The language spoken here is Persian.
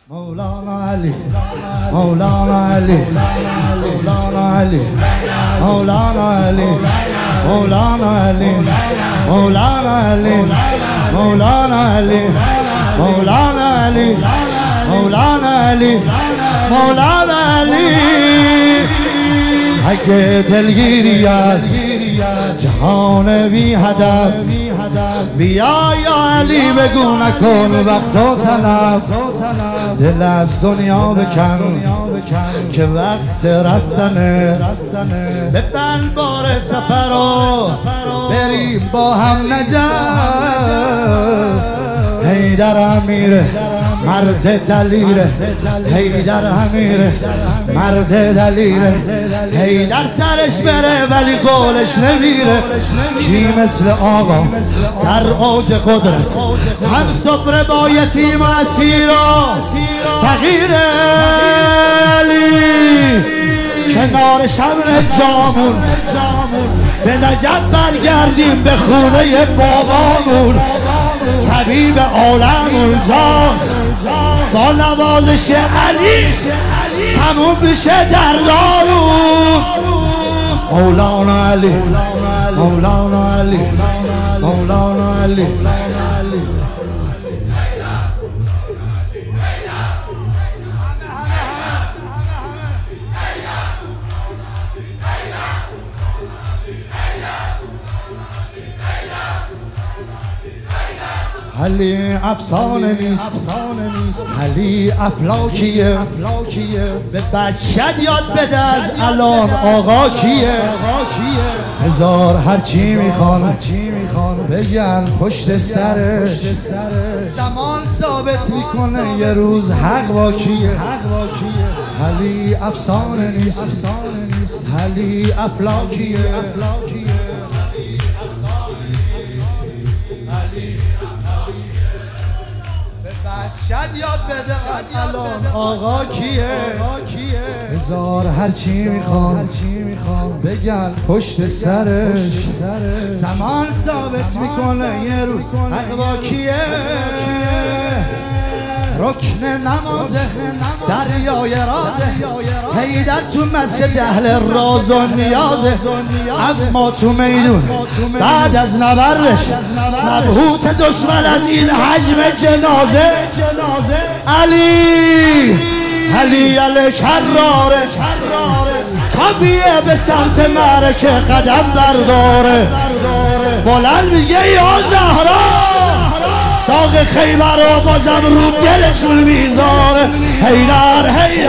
مولانا علی مولانا علی مولانا علی مولانا علی مولانا علی مولانا علی مولانا علی مولانا علی مولانا علی مولانا علی اگه دلگیری از جهان بی هدف بیا یا علی بگو نکن وقت و طلب دل از دنیا بکن که وقت رفتنه ببند بار سفر و بریم با هم نجف حیدر امیره مرد دلیره حیدر امیره مرد دلیره حیدر سرش بره ولی قولش نمیره کی مثل آقا در اوج قدرت هم صبر با یتیم و اسیر و فقیر علی کنار شمر جامون به نجف برگردیم به خونه بابامون طبیب عالم اونجاست با نوازش علی تموم بشه دردارون مولانا علی مولانا علی مولانا علی علی افسانه نیست علی افلاکیه به بچت یاد بده از الان آقا کیه هزار هرچی میخوان بگن پشت سرش زمان ثابت میکنه یه روز حق با کیه علی افسانه نیست علی افلاکیه شاید یاد بده الان آقا کیه هزار هرچی میخوان بگن پشت سرش زمان ثابت میکنه یه روز حق با کیه رکن نمازه دریای رازه حیدر تو مسجد اهل راز و نیازه اما تو میدون بعد از نبرش مبهوت دشمن از این حجم جنازه علی کراره کافیه به سمت معرکه قدم برداره بلند میگه یا زهرا داغ خیبر رو بازم رو دلشون میذاره حیدر